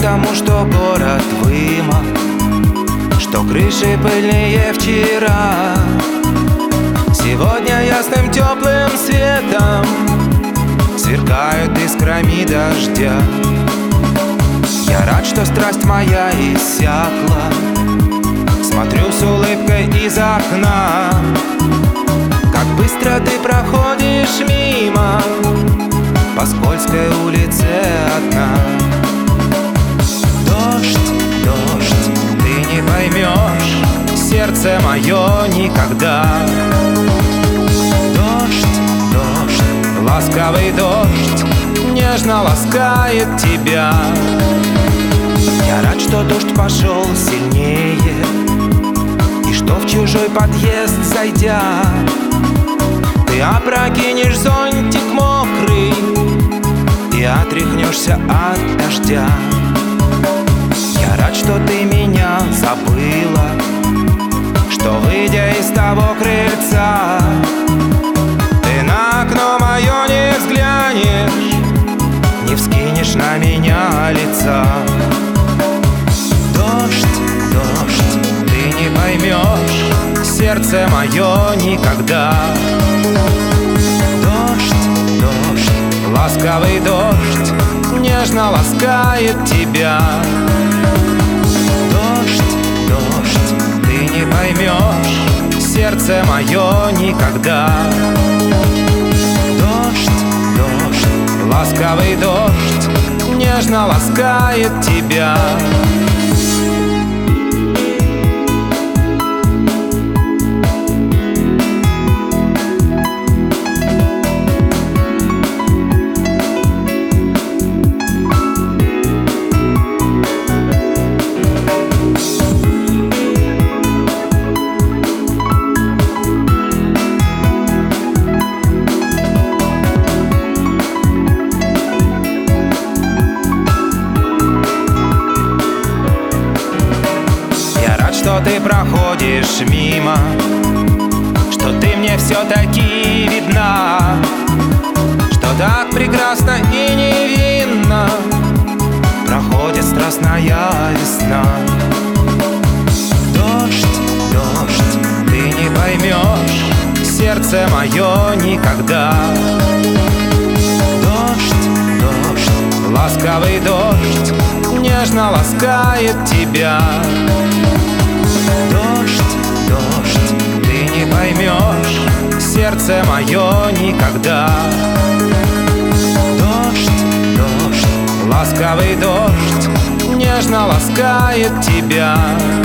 потому что город вымок, что крыши пыльнее вчера. Сегодня ясным теплым светом сверкают искрами дождя. Я рад, что страсть моя иссякла. Смотрю с улыбкой из окна, как быстро ты проходишь мимо по скользкой улице одна. Дождь, дождь, ты не поймешь, сердце мое никогда. Дождь, дождь, ласковый дождь, нежно ласкает тебя. Я рад, что дождь пошел сильнее, и что в чужой подъезд зайдя, ты опрокинешь зонтик мокрый и отряхнешься от дождя. Я рад, что ты меня забыла, что, выйдя из того крыльца, ты на окно мое не взглянешь, не вскинешь на меня лица. Дождь, дождь, ты не поймешь, сердце мое никогда. Дождь, дождь, ласковый дождь, нежно ласкает тебя. Дождь, дождь, ты не поймешь, сердце мое никогда. Дождь, дождь, ласковый дождь, нежно ласкает тебя. Что ты проходишь мимо, что ты мне все-таки видна, что так прекрасно и невинно проходит страстная весна. Дождь, дождь, ты не поймешь, сердце мое никогда. Дождь, дождь, ласковый дождь, нежно ласкает тебя. Дождь, дождь, ты не поймешь, сердце мое никогда. Дождь, дождь, ласковый дождь, нежно ласкает тебя.